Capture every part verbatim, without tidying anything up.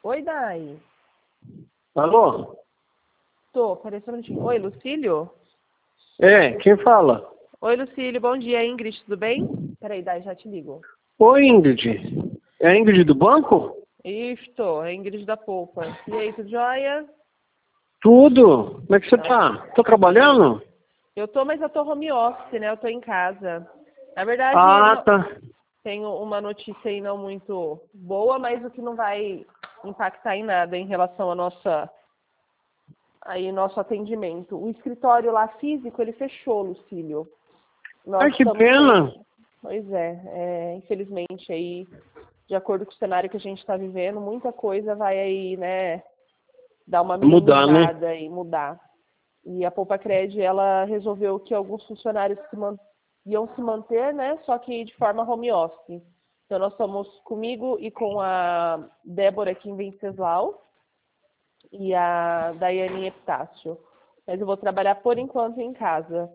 Oi, Dai. Alô? Tô, peraí só um minutinho. Oi, Lucílio? É, quem fala? Oi, Lucílio, bom dia, Ingrid, tudo bem? Peraí, Dai, já te ligo. Oi, Ingrid. É a Ingrid do banco? Isto, é Ingrid da Polpa. E aí, tudo jóia? Tudo. Como é que você Não. tá? Tô trabalhando? Eu tô, mas eu tô home office, né? Eu tô em casa. Na verdade, Ah, não- tá. tenho uma notícia aí não muito boa, mas o que não vai impactar em nada em relação à nossa, aí, nosso atendimento. O escritório lá físico, ele fechou, Lucílio. Ai, Nós que estamos sem... pena. Pois é, é, infelizmente aí, de acordo com o cenário que a gente está vivendo, muita coisa vai aí, né, dar uma Mudar, né? minimizada e mudar. E a Poupa Cred, ela resolveu que alguns funcionários se man... iam se manter, né, só que de forma home office. Então nós estamos comigo e com a Débora aqui em Venceslau e a Daiane em Epitácio. Mas eu vou trabalhar por enquanto em casa.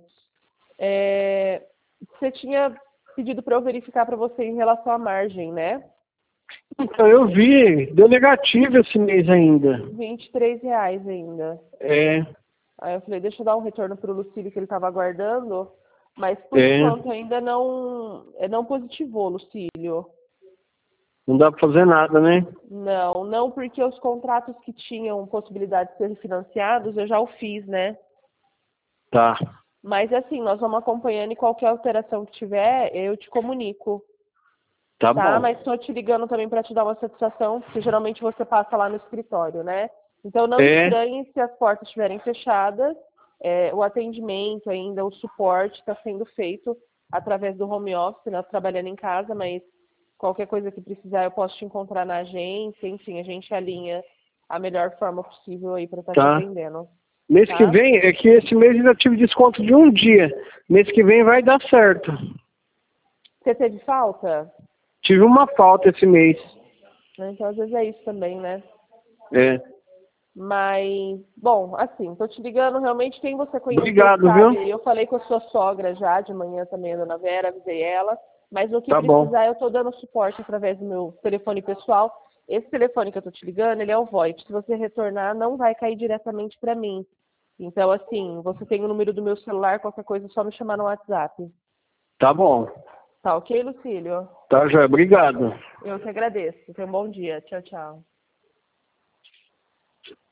É... Você tinha pedido para eu verificar para você em relação à margem, né? Então, eu vi. Deu negativo esse mês ainda. vinte e três reais ainda. É, Aí eu falei, deixa eu dar um retorno para o Lucílio que ele estava aguardando, mas por é. enquanto ainda não, é, não positivou, Lucílio. Não dá pra fazer nada, né? Não, não porque os contratos que tinham possibilidade de ser refinanciados eu já o fiz, né? Tá. Mas assim, nós vamos acompanhando e qualquer alteração que tiver, eu te comunico, Tá tá? bom. Mas estou te ligando também para te dar uma satisfação, porque geralmente você passa lá no escritório, né? Então não É, estranhe se as portas estiverem fechadas, é, o atendimento ainda, o suporte está sendo feito através do home office, né? Trabalhando em casa, mas qualquer coisa que precisar eu posso te encontrar na agência, enfim, a gente alinha a melhor forma possível aí para estar te tá. atendendo, Mês que tá? vem, é que esse mês ainda tive desconto de um dia. Mês que vem vai dar certo. Você teve falta? Tive uma falta esse mês. Então às vezes é isso também, né? É. Mas, bom, assim, tô te ligando, realmente quem você conheceu que Obrigado, viu? sabe, eu falei com a sua sogra já de manhã também, a dona Vera, avisei ela, mas no que Tá bom. precisar eu tô dando suporte através do meu telefone pessoal. Esse telefone que eu tô te ligando, ele é o VoIP. Se você retornar, não vai cair diretamente para mim. Então, assim, você tem o número do meu celular, qualquer coisa é só me chamar no WhatsApp. Tá bom. Tá ok, Lucílio? Tá, Joia. Obrigado. Eu que agradeço. Tenha um bom dia. Tchau, tchau.